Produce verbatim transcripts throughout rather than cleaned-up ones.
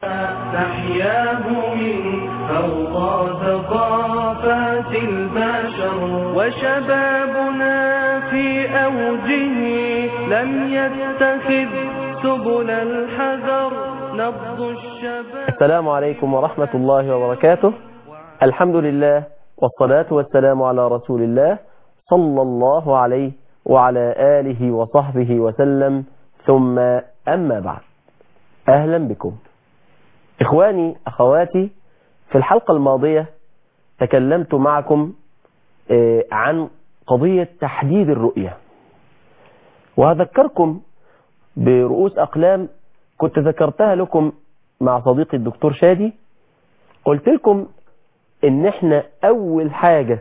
تحياه من فوق ثقافات البشر، وشبابنا في أوجه لم يتخذ سبل الحذر نبض الشباب. السلام عليكم ورحمة الله وبركاته. الحمد لله والصلاة والسلام على رسول الله صلى الله عليه وعلى آله وصحبه وسلم، ثم أما بعد. أهلا بكم إخواني أخواتي. في الحلقة الماضية تكلمت معكم عن قضية تحديد الرؤية، وهذكركم برؤوس أقلام كنت ذكرتها لكم مع صديقي الدكتور شادي. قلت لكم إن إحنا أول حاجة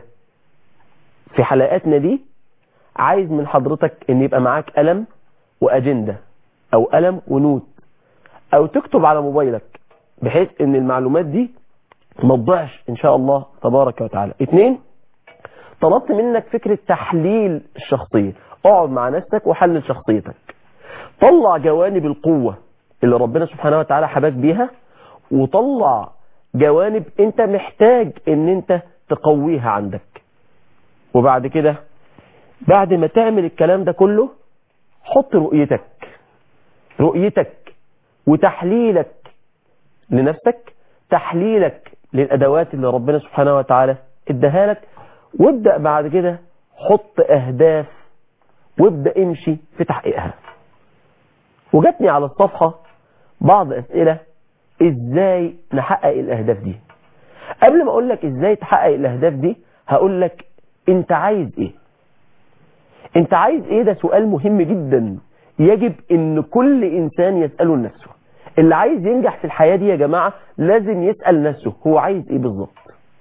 في حلقاتنا دي عايز من حضرتك إن يبقى معاك قلم وأجندة أو قلم ونوت أو تكتب على موبايلك، بحيث إن المعلومات دي ما تضيعش إن شاء الله تبارك وتعالى. اتنين، طلبت منك فكرة تحليل الشخصية. اقعد مع نفسك وحلل شخصيتك، طلع جوانب القوة اللي ربنا سبحانه وتعالى حباك بيها، وطلع جوانب انت محتاج ان انت تقويها عندك. وبعد كده بعد ما تعمل الكلام ده كله، حط رؤيتك رؤيتك وتحليلك لنفسك، تحليلك للأدوات اللي ربنا سبحانه وتعالى اداها لك، وابدأ بعد كده حط أهداف وابدأ امشي في تحقيقها. وجاتني على الصفحة بعض أسئلة ازاي نحقق الأهداف دي. قبل ما اقول لك ازاي تحقق الأهداف دي، هقول لك انت عايز ايه. انت عايز ايه؟ ده سؤال مهم جدا يجب ان كل انسان يسأله لنفسه. اللي عايز ينجح في الحياة دي يا جماعة لازم يسأل نفسه هو عايز ايه بالظبط.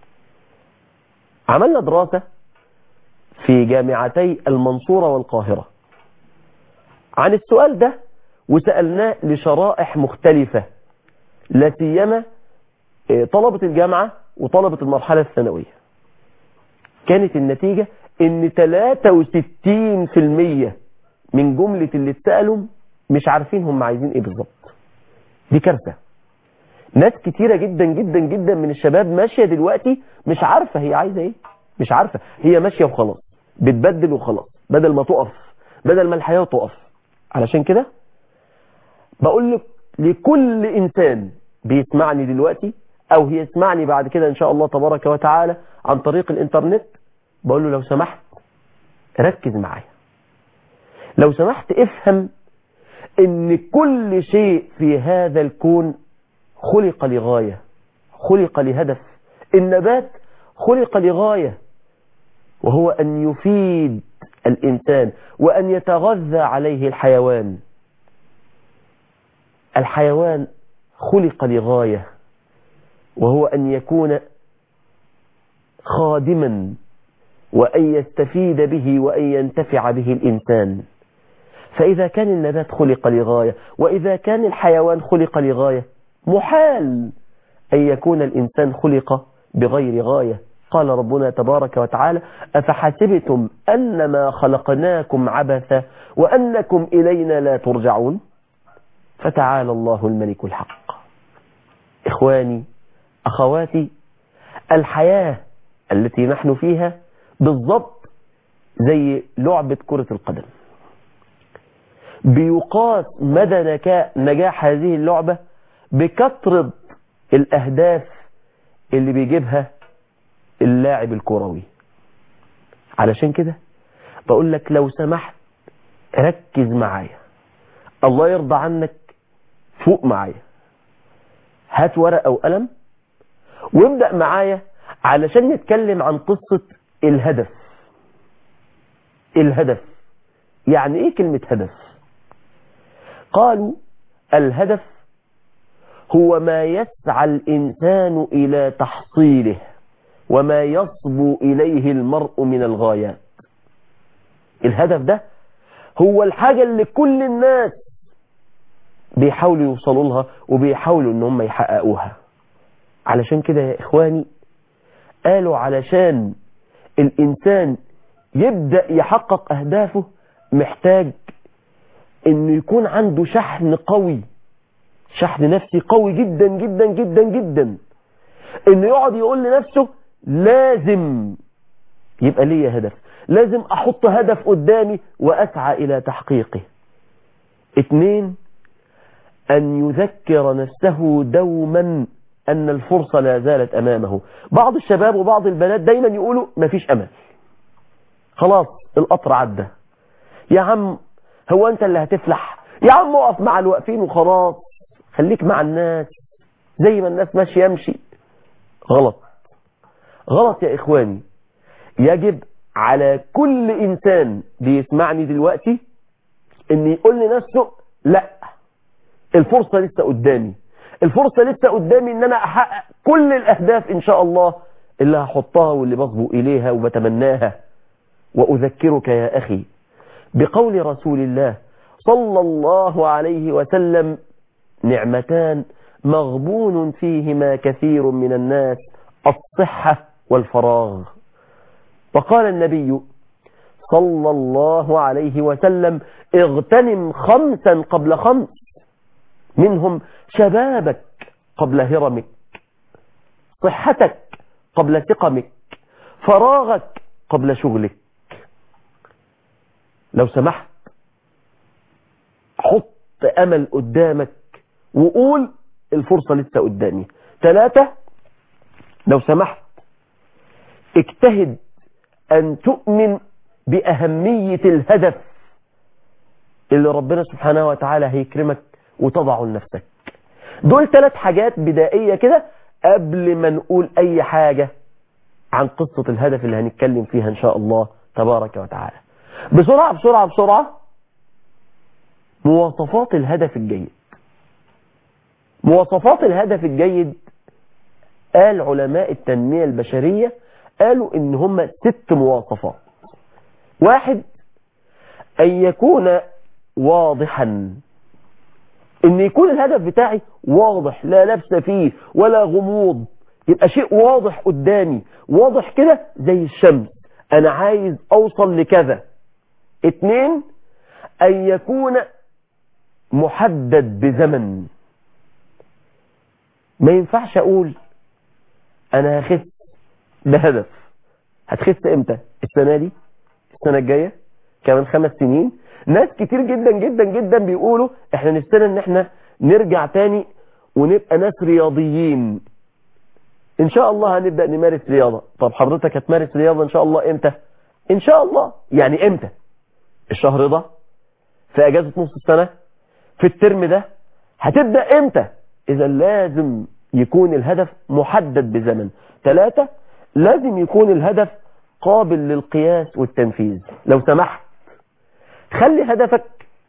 عملنا دراسة في جامعتي المنصورة والقاهرة عن السؤال ده، وسألناه لشرائح مختلفة، لا سيما طلبة الجامعة وطلبة المرحلة الثانوية. كانت النتيجة ان ثلاثة وستين بالمية من جملة اللي اتسألوا مش عارفين هم عايزين ايه بالظبط. دي كارثة. ناس كتيرة جدا جدا جدا من الشباب ماشية دلوقتي مش عارفة هي عايزة ايه، مش عارفة، هي ماشية وخلاص، بتبدل وخلاص، بدل ما تقف، بدل ما الحياة تقف. علشان كده بقول لك لكل انسان بيسمعني دلوقتي او هيسمعني بعد كده ان شاء الله تبارك وتعالى عن طريق الانترنت، بقول له لو سمحت ركز معايا، لو سمحت افهم ان كل شيء في هذا الكون خلق لغاية، خلق لهدف. النبات خلق لغاية، وهو أن يفيد الإنسان وأن يتغذى عليه الحيوان. الحيوان خلق لغاية، وهو أن يكون خادما وأن يستفيد به وأن ينتفع به الإنسان. فإذا كان النبات خلق لغاية وإذا كان الحيوان خلق لغاية، محال أن يكون الإنسان خلق بغير غاية. قال ربنا تبارك وتعالى: أفحسبتم أنما خلقناكم عبثا وأنكم إلينا لا ترجعون. فتعالى الله الملك الحق. إخواني أخواتي، الحياة التي نحن فيها بالضبط زي لعبة كرة القدم. بيقاس مدى نجاح هذه اللعبة بكثرة الأهداف اللي بيجيبها اللاعب الكروي. علشان كده بقول لك لو سمحت ركز معايا، الله يرضى عنك فوق معايا، هات ورقة وقلم وابدأ معايا علشان نتكلم عن قصة الهدف. الهدف يعني ايه كلمة هدف؟ قالوا الهدف هو ما يسعى الإنسان إلى تحصيله وما يصبو إليه المرء من الغايات. الهدف ده هو الحاجة اللي كل الناس بيحاولوا يوصلوا لها وبيحاولوا ان هم يحققوها. علشان كده يا إخواني قالوا علشان الإنسان يبدأ يحقق أهدافه محتاج انه يكون عنده شحن قوي شحن نفسي قوي جدا جدا جدا جدا، انه يقعد يقول لنفسه لازم يبقى لي هدف، لازم احط هدف قدامي واسعى الى تحقيقه. اتنين، ان يذكر نفسه دوما ان الفرصة لا زالت امامه. بعض الشباب وبعض البنات دايما يقولوا مفيش امل، خلاص القطر عدى، يا عم هو انت اللي هتفلح، يا عم اقف مع الواقفين وخلاص، خليك مع الناس زي ما الناس ماشي يمشي. غلط، غلط يا اخواني. يجب على كل انسان بيسمعني دلوقتي ان يقول لنفسه لا، الفرصة لسه قدامي، الفرصة لسه قدامي ان انا احقق كل الاهداف ان شاء الله اللي هحطها واللي بصبو اليها وبتمناها. واذكرك يا اخي بقول رسول الله صلى الله عليه وسلم: نعمتان مغبون فيهما كثير من الناس، الصحة والفراغ. وقال النبي صلى الله عليه وسلم: اغتنم خمسا قبل خمس، منهم شبابك قبل هرمك، صحتك قبل سقمك، فراغك قبل شغلك. لو سمحت حط أمل قدامك وقول الفرصة لسه قدامي. ثلاثة، لو سمحت اجتهد أن تؤمن بأهمية الهدف اللي ربنا سبحانه وتعالى هيكرمك وتضعه لنفسك. دول ثلاث حاجات بدائية كده قبل ما نقول أي حاجة عن قصة الهدف اللي هنتكلم فيها إن شاء الله تبارك وتعالى. بسرعة بسرعة بسرعة، مواصفات الهدف الجيد. مواصفات الهدف الجيد قال علماء التنمية البشرية قالوا إن هم ست مواصفات. واحد، أن يكون واضحا، إن يكون الهدف بتاعي واضح لا لبس فيه ولا غموض، يبقى شيء واضح قدامي، واضح كده زي الشمس، أنا عايز أوصل لكذا. اتنين، أن يكون محدد بزمن. ما ينفعش أقول أنا هخس بهدف. هتخس إمتى؟ السنة دي؟ السنة الجاية؟ كمان خمس سنين؟ ناس كتير جدا جدا جدا بيقولوا احنا نستنى ان احنا نرجع تاني ونبقى ناس رياضيين، ان شاء الله هنبدأ نمارس رياضة. طب حضرتك هتمارس رياضة ان شاء الله امتى؟ ان شاء الله يعني امتى؟ الشهر ده؟ في اجازة نص السنة؟ في الترم ده؟ هتبدأ امتى؟ اذا لازم يكون الهدف محدد بزمن. ثلاثة، لازم يكون الهدف قابل للقياس والتنفيذ. لو سمحت خلي هدفك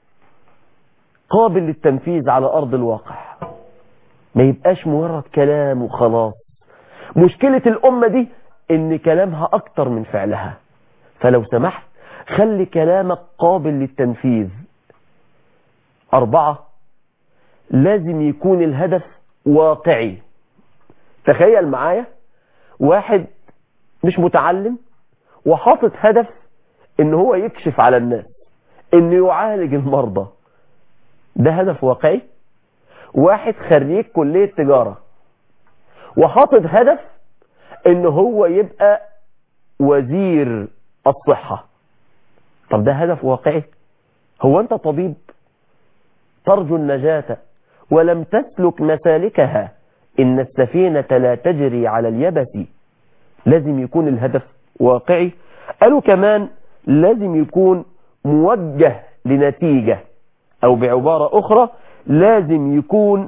قابل للتنفيذ على أرض الواقع، ما يبقاش مجرد كلام وخلاص. مشكلة الأمة دي إن كلامها أكتر من فعلها، فلو سمحت خلي كلامك قابل للتنفيذ. أربعة، لازم يكون الهدف واقعي. تخيل معايا واحد مش متعلم وحاطط هدف إن هو يكشف على الناس، إنه يعالج المرضى، ده هدف واقعي؟ واحد خريج كلية تجارة وحاطط هدف إنه هو يبقى وزير الصحة، طب ده هدف واقعي؟ هو أنت طبيب ترجو النجاة ولم تسلك مسالكها، إن السفينة لا تجري على اليبس. لازم يكون الهدف واقعي. قالوا كمان لازم يكون موجه لنتيجة، أو بعبارة أخرى لازم يكون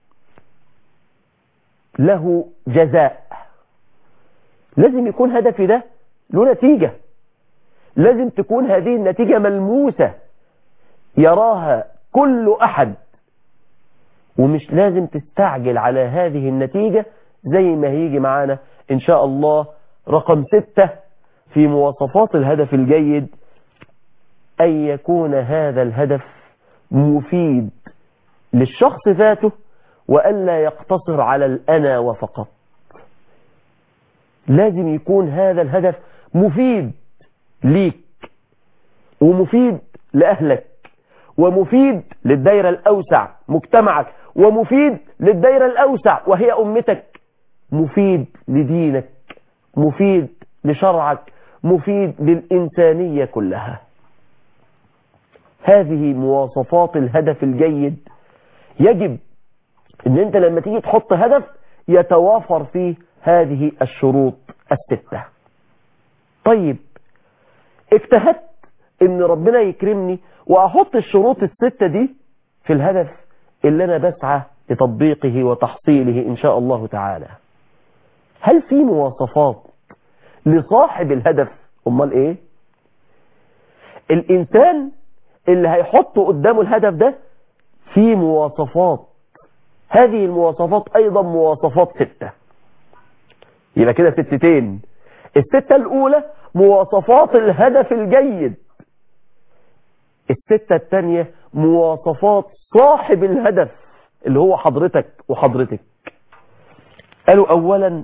له جزاء. لازم يكون هدفي ده له نتيجة، لازم تكون هذه النتيجة ملموسة يراها كل أحد، ومش لازم تستعجل على هذه النتيجة زي ما هيجي معانا إن شاء الله. رقم ستة في مواصفات الهدف الجيد، أن يكون هذا الهدف مفيد للشخص ذاته وألا يقتصر على الأنا وفقط. لازم يكون هذا الهدف مفيد ليك ومفيد لأهلك ومفيد للدائرة الأوسع، مجتمعك ومفيد للدائرة الأوسع وهي أمتك، مفيد لدينك، مفيد لشرعك، مفيد للإنسانية كلها. هذه مواصفات الهدف الجيد. يجب ان انت لما تيجي تحط هدف يتوافر فيه هذه الشروط الستة. طيب اجتهدت ان ربنا يكرمني واحط الشروط الستة دي في الهدف اللي انا بسعى لتطبيقه وتحصيله ان شاء الله تعالى. هل في مواصفات لصاحب الهدف؟ امال ايه؟ الانسان اللي هيحط قدامه الهدف ده في مواصفات، هذه المواصفات ايضا مواصفات ستة. يبقى كده ستتين. الستة الاولى مواصفات الهدف الجيد، الستة الثانية مواصفات صاحب الهدف اللي هو حضرتك وحضرتك. قالوا اولا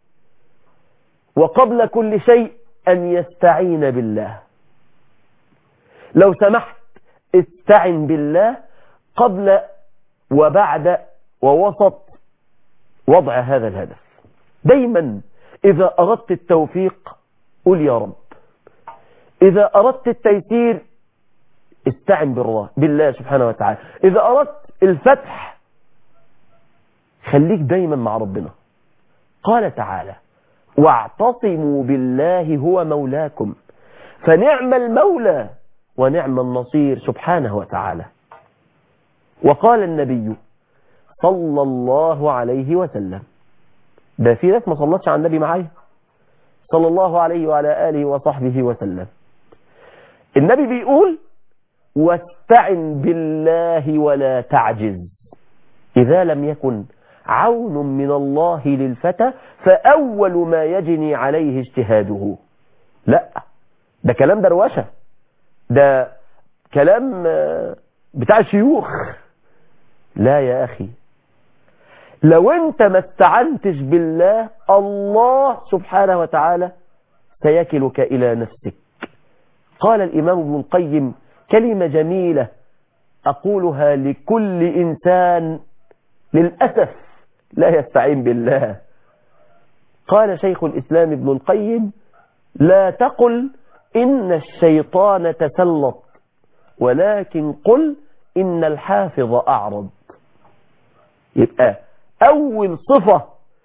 وقبل كل شيء ان يستعين بالله. لو سمحت استعن بالله قبل وبعد ووسط وضع هذا الهدف. دايما إذا أردت التوفيق قل يا رب، إذا أردت التيسير استعن بالله بالله سبحانه وتعالى، إذا أردت الفتح خليك دايما مع ربنا. قال تعالى واعتصموا بالله هو مولاكم فنعم المولى ونعم النصير سبحانه وتعالى. وقال النبي صلى الله عليه وسلم، ده في ناس ما صلتش على النبي معايا صلى الله عليه وعلى آله وصحبه وسلم. النبي بيقول واستعن بالله ولا تعجز، إذا لم يكن عون من الله للفتى فأول ما يجني عليه اجتهاده. لا ده كلام دروشة، ده كلام بتاع الشيوخ. لا يا أخي، لو انت ما استعنتش بالله الله سبحانه وتعالى سيكلك إلى نفسك. قال الإمام ابن القيم كلمة جميلة أقولها لكل إنسان للأسف لا يستعين بالله. قال شيخ الإسلام ابن القيم لا تقل إن الشيطان تسلط ولكن قل إن الحافظ أعرض. يبقى أول صفة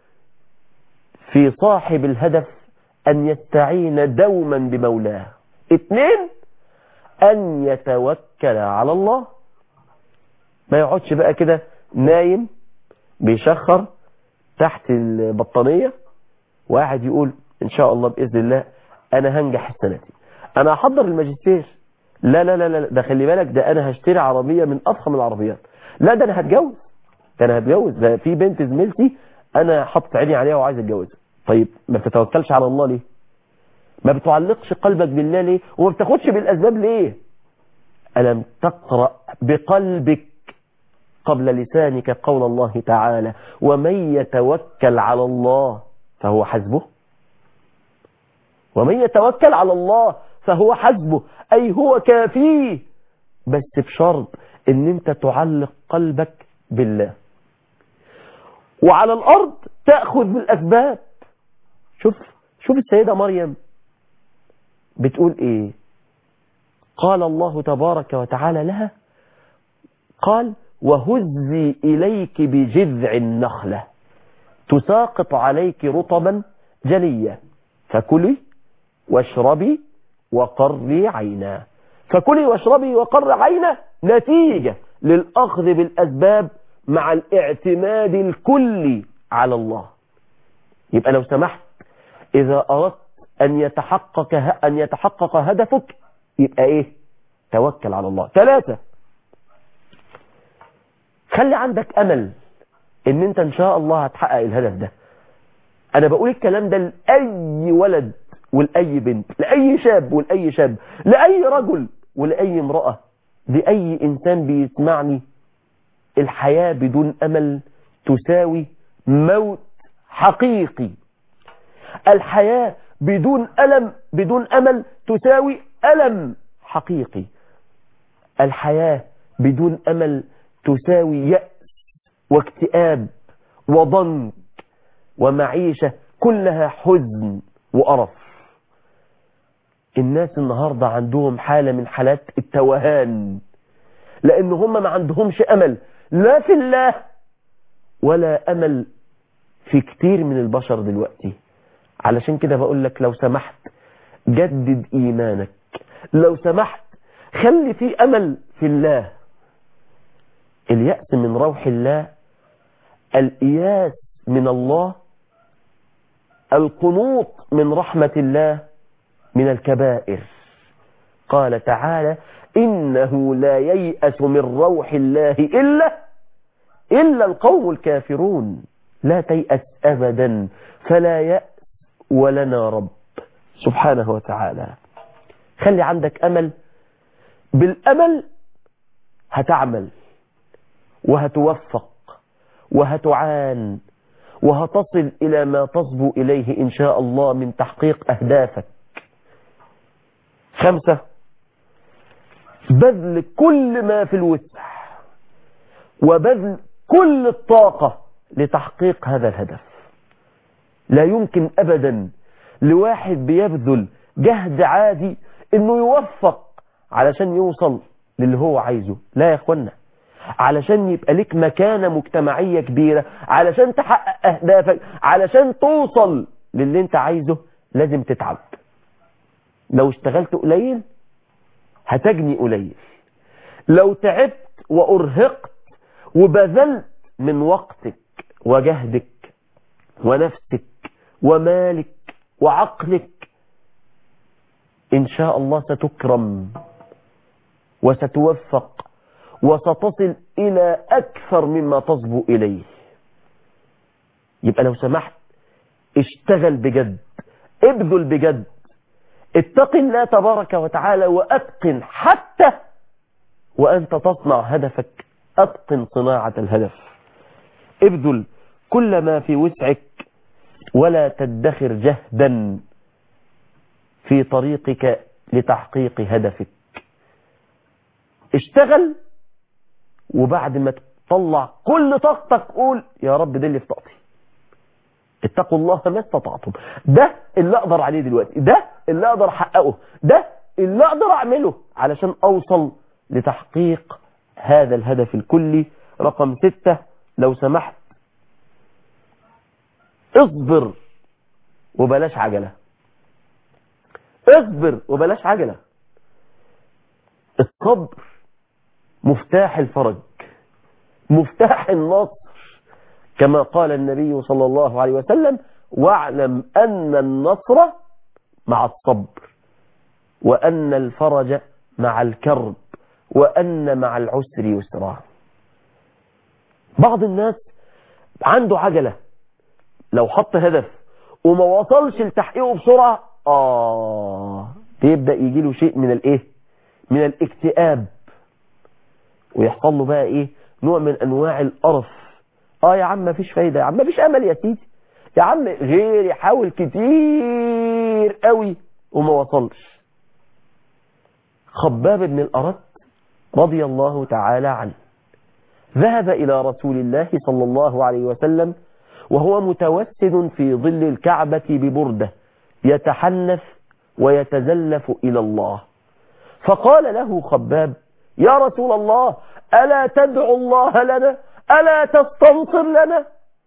في صاحب الهدف أن يستعين دوما بمولاه. اثنين أن يتوكل على الله، ما يقعدش بقى كده نايم بيشخر تحت البطانية وقاعد يقول إن شاء الله بإذن الله أنا هنجح السنة دي، أنا هحضر الماجستير، لا لا لا لا ده خلي بالك ده أنا هشتري عربية من أفخم العربيات، لا ده أنا هتجوز، ده أنا هتجوز، ده في بنت زميلتي أنا حاطط عيني عليها وعايز أتجوزها. طيب ما بتتوكلش على الله ليه؟ ما بتعلقش قلبك بالله ليه؟ وما بتاخدش بالأسباب ليه؟ ألم تقرأ بقلبك قبل لسانك قول الله تعالى ومن يتوكل على الله فهو حسبه؟ ومن يتوكل على الله فهو حسبه، أي هو كافيه، بس بشرط ان انت تعلق قلبك بالله. وعلى الأرض تأخذ بالأسباب. شوف شوف السيدة مريم بتقول ايه؟ قال الله تبارك وتعالى لها قال وهزي إليك بجذع النخلة تساقط عليك رطبا جنيا فكلي واشربي وقري عينا. فكلي واشربي وقري عينا نتيجة للأخذ بالأسباب مع الاعتماد الكلي على الله. يبقى لو سمحت إذا أردت أن يتحقق أن يتحقق هدفك يبقى إيه؟ توكل على الله. ثلاثة، خلي عندك أمل إن أنت إن شاء الله هتحقق الهدف ده. أنا بقول الكلام ده لأي ولد ولأي بنت، لأي شاب ولأي شاب، لأي رجل ولأي امرأة، لأي إنسان بيسمعني. الحياة بدون أمل تساوي موت حقيقي. الحياة بدون ألم بدون أمل تساوي ألم حقيقي. الحياة بدون أمل تساوي يأس واكتئاب وضنك ومعيشة كلها حزن وقرف. الناس النهاردة عندهم حالة من حالات التوهان، لأن هم ما عندهمش أمل لا في الله ولا أمل في كتير من البشر دلوقتي. علشان كده بقول لك لو سمحت جدد إيمانك، لو سمحت خلي في أمل في الله. اليأس من روح الله، الإياس من الله، القنوط من رحمة الله من الكبائر. قال تعالى إنه لا ييأس من روح الله إلا إلا القوم الكافرون. لا تيأس أبدا، فلا يأس ولنا رب سبحانه وتعالى. خلي عندك أمل، بالأمل هتعمل وهتوفق وهتعان وهتصل إلى ما تصبو إليه إن شاء الله من تحقيق أهدافك. خمسة، بذل كل ما في الوسع وبذل كل الطاقة لتحقيق هذا الهدف. لا يمكن أبدا لواحد بيبذل جهد عادي إنه يوفق علشان يوصل للي هو عايزه. لا يا أخوانا، علشان يبقى لك مكانة مجتمعية كبيرة، علشان تحقق أهدافك، علشان توصل للي انت عايزه لازم تتعب. لو اشتغلت قليل هتجني قليل. لو تعبت وأرهقت وبذلت من وقتك وجهدك ونفسك ومالك وعقلك إن شاء الله ستكرم وستوفق وستصل إلى أكثر مما تصبو إليه. يبقى لو سمحت اشتغل بجد، ابذل بجد، اتق الله تبارك وتعالى وأتقن حتى وأنت تصنع هدفك، أتقن صناعة الهدف. ابذل كل ما في وسعك ولا تدخر جهدا في طريقك لتحقيق هدفك. اشتغل وبعد ما تطلع كل طاقتك قول يا رب ده اللي في طاقتي. اتقوا الله ما استطعتم. ده اللي اقدر عليه دلوقتي، ده اللي اقدر احققه، ده اللي اقدر اعمله علشان اوصل لتحقيق هذا الهدف الكلي. رقم ستة، لو سمحت اصبر وبلاش عجلة. اصبر وبلاش عجلة. الصبر مفتاح الفرج، مفتاح النصر، كما قال النبي صلى الله عليه وسلم واعلم أن النصر مع الصبر وأن الفرج مع الكرب وأن مع العسر يسرا. بعض الناس عنده عجلة، لو حط هدف وما وصلش لتحقيقه بسرعة آه يبدأ يجي له شيء من الايه من الاكتئاب، ويحصل له بقى ايه نوع من انواع القرف. اه يا عم مفيش فايدة، يا عم مفيش امل يا سيدي، يا عم غير يحاول كتير قوي وما وصلش. خباب بن الأرت رضي الله تعالى عنه ذهب إلى رسول الله صلى الله عليه وسلم وهو متوسد في ظل الكعبة ببردة يتحنث ويتزلف إلى الله، فقال له خباب يا رسول الله ألا تدعو الله لنا، ألا تستنصر لنا؟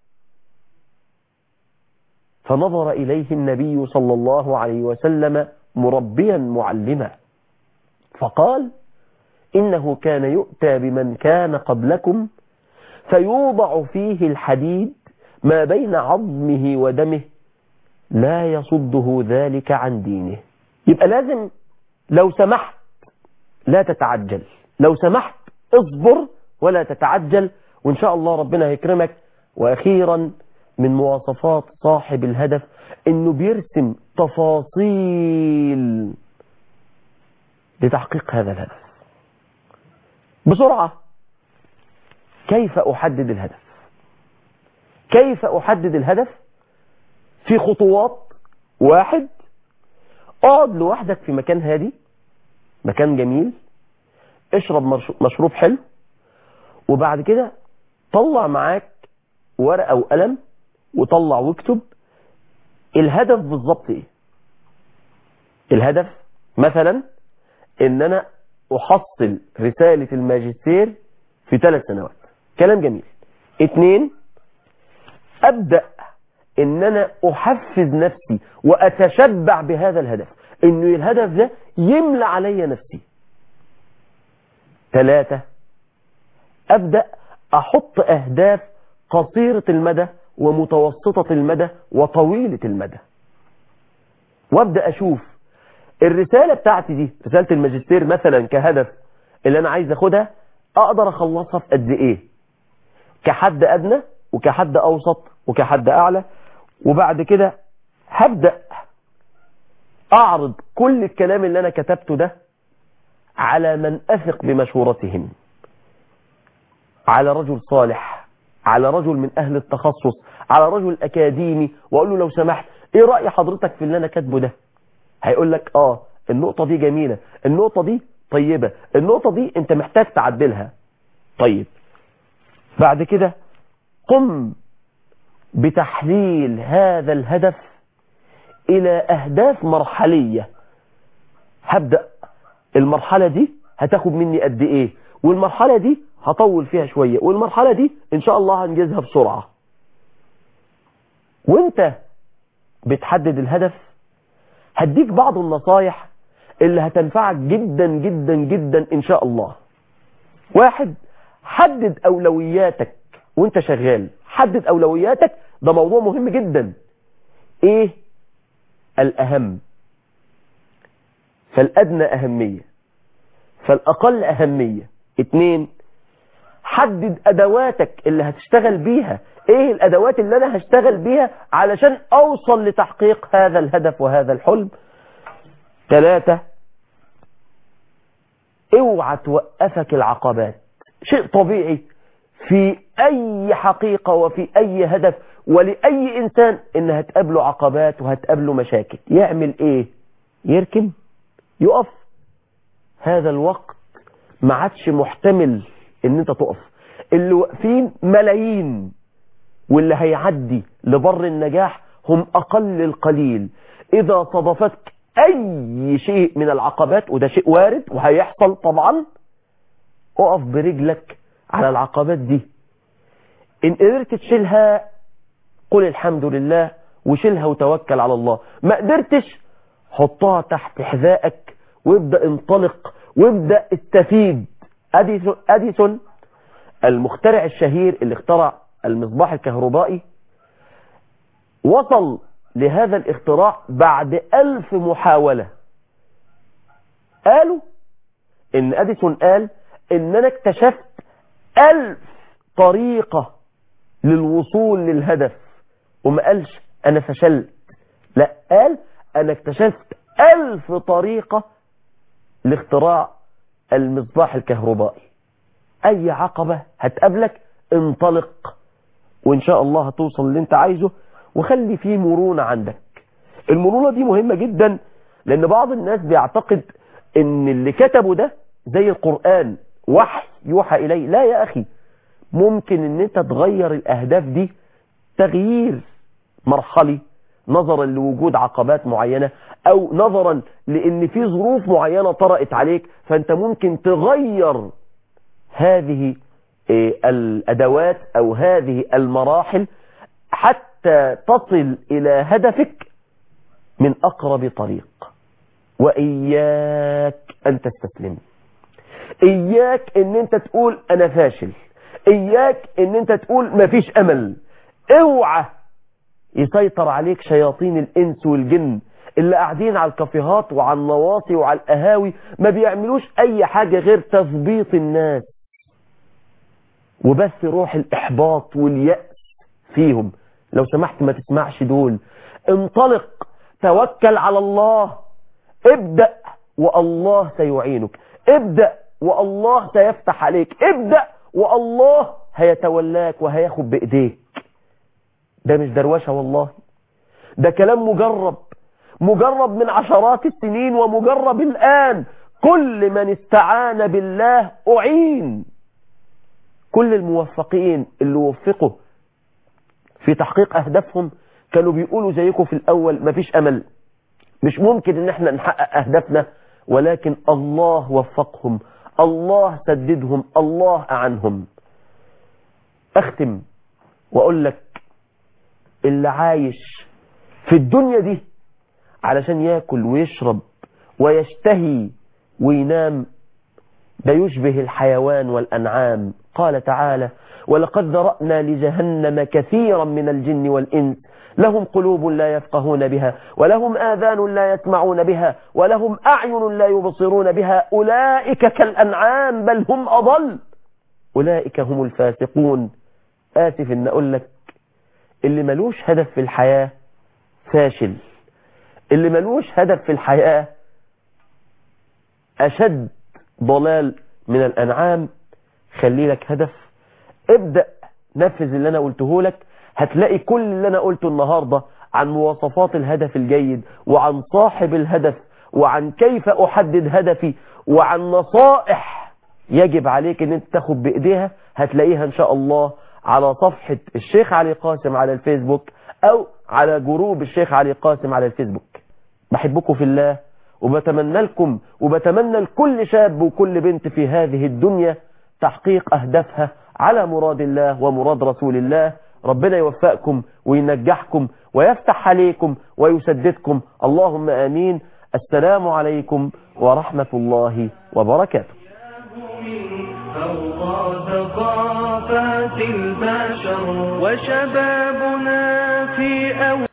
فنظر إليه النبي صلى الله عليه وسلم مربيا معلما فقال إنه كان يؤتى بمن كان قبلكم فيوضع فيه الحديد ما بين عظمه ودمه لا يصده ذلك عن دينه. يبقى لازم لو سمحت لا تتعجل، لو سمحت اصبر ولا تتعجل، وإن شاء الله ربنا هيكرمك. وأخيرا من مواصفات صاحب الهدف إنه بيرسم تفاصيل لتحقيق هذا الهدف. بسرعة، كيف أحدد الهدف؟ كيف أحدد الهدف؟ في خطوات. واحد، اقعد لوحدك في مكان هادي، مكان جميل، اشرب مشروب حلو، وبعد كده طلع معاك ورقة وقلم وطلع واكتب الهدف بالظبط ايه. الهدف مثلا ان انا احصل رسالة الماجستير في ثلاث سنوات، كلام جميل. اتنين، ابدأ ان انا احفز نفسي واتشبع بهذا الهدف، انه الهدف ده يملى علي نفسي. ثلاثة، ابدأ احط اهداف قصيرة المدى ومتوسطة المدى وطويلة المدى، وابدأ اشوف الرسالة بتاعتي دي، رسالة الماجستير مثلا كهدف اللي انا عايز اخدها، اقدر اخلصها في قد ايه، كحد ادنى وكحد اوسط وكحد اعلى. وبعد كده هبدأ اعرض كل الكلام اللي انا كتبته ده على من اثق بمشورتهم، على رجل صالح، على رجل من اهل التخصص، على رجل اكاديمي، واقول له لو سمحت ايه رأي حضرتك في اللي انا كاتبه ده؟ هيقول لك اه النقطة دي جميلة، النقطة دي طيبة، النقطة دي انت محتاج تعدلها. طيب بعد كده قم بتحليل هذا الهدف الى اهداف مرحلية. هبدأ المرحلة دي هتاخد مني قد ايه، والمرحلة دي هطول فيها شوية، والمرحلة دي ان شاء الله هنجزها بسرعة. وانت بتحدد الهدف هديك بعض النصايح اللي هتنفعك جدا جدا جدا ان شاء الله. واحد، حدد اولوياتك وانت شغال. حدد اولوياتك، ده موضوع مهم جدا. ايه الاهم؟ فالادنى اهمية، فالاقل اهمية. اتنين، حدد ادواتك اللي هتشتغل بيها. ايه الادوات اللي انا هشتغل بيها علشان اوصل لتحقيق هذا الهدف وهذا الحلم. ثلاثة، اوعى توقفك العقبات. شيء طبيعي في اي حقيقة وفي اي هدف ولأي انسان ان هتقابله عقبات وهتقابله مشاكل. يعمل ايه؟ يركن، يقف. هذا الوقت ما عادش محتمل ان انت تقف. اللي واقفين ملايين، واللي هيعدي لبر النجاح هم اقل القليل. اذا صادفتك اي شيء من العقبات، وده شيء وارد وهيحصل طبعا، اقف برجلك على العقبات دي. ان قدرت تشيلها قل الحمد لله وشيلها وتوكل على الله. ما قدرتش حطها تحت حذائك وابدأ انطلق وابدأ استفيد. أديسون, أديسون المخترع الشهير اللي اخترع المصباح الكهربائي وصل لهذا الاختراع بعد ألف محاولة. قالوا ان أديسون قال ان انا اكتشفت ألف طريقة للوصول للهدف، وما قالش انا فشلت، لا قال انا اكتشفت ألف طريقة لاختراع المصباح الكهربائي. اي عقبة هتقابلك انطلق وان شاء الله هتوصل اللي انت عايزه. وخلي فيه مرونة عندك. المرونة دي مهمة جدا، لان بعض الناس بيعتقد ان اللي كتبه ده زي القرآن وحي يوحى اليه. لا يا اخي، ممكن ان انت تغير الاهداف دي تغيير مرحلي نظرا لوجود عقبات معينة، او نظرا لان في ظروف معينة طرأت عليك، فانت ممكن تغير هذه الادوات او هذه المراحل حتى تصل الى هدفك من اقرب طريق. واياك ان تستسلم، اياك ان انت تقول انا فاشل، اياك ان انت تقول مفيش امل. اوعى يسيطر عليك شياطين الانس والجن اللي قاعدين على الكافيهات وعلى النواصي وعلى القهاوي، ما بيعملوش اي حاجة غير تثبيط الناس وبس روح الاحباط واليأس فيهم. لو سمحت ما تسمعش دول. انطلق، توكل على الله، ابدأ والله سيعينك، ابدأ والله سيفتح عليك، ابدأ والله هيتولاك وهياخد بإيديك. ده مش دروشة والله، ده كلام مجرب، مجرب من عشرات السنين ومجرب الآن. كل من استعان بالله أعين، كل الموفقين اللي وفقوا في تحقيق أهدافهم كانوا بيقولوا زيكم في الأول مفيش أمل، مش ممكن ان احنا نحقق أهدافنا، ولكن الله وفقهم، الله سددهم، الله أعنهم. أختم وأقول لك اللي عايش في الدنيا دي علشان يأكل ويشرب ويشتهي وينام ده يشبه الحيوان والأنعام. قال تعالى: ولقد ذرأنا لجهنم كثيرا من الجن والإنس لهم قلوب لا يفقهون بها ولهم آذان لا يسمعون بها ولهم أعين لا يبصرون بها أولئك كالأنعام بل هم أضل أولئك هم الفاسقون. آسف إن أقول لك اللي ملوش هدف في الحياة فاشل، اللي ملوش هدف في الحياة أشد ضلال من الأنعام. خلي لك هدف، ابدأ نفذ اللي أنا قلته لك، هتلاقي كل اللي أنا قلته النهاردة عن مواصفات الهدف الجيد وعن صاحب الهدف وعن كيف أحدد هدفي وعن نصائح يجب عليك أن انت تاخد بإيديها، هتلاقيها إن شاء الله على صفحة الشيخ علي قاسم على الفيسبوك أو على جروب الشيخ علي قاسم على الفيسبوك. بحبكم في الله وبتمنى لكم وبتمنى لكل شاب وكل بنت في هذه الدنيا تحقيق أهدافها على مراد الله ومراد رسول الله. ربنا يوفقكم وينجحكم ويفتح عليكم ويسددكم، اللهم آمين. السلام عليكم ورحمة الله وبركاته. ثقافات البشر وشبابنا في أول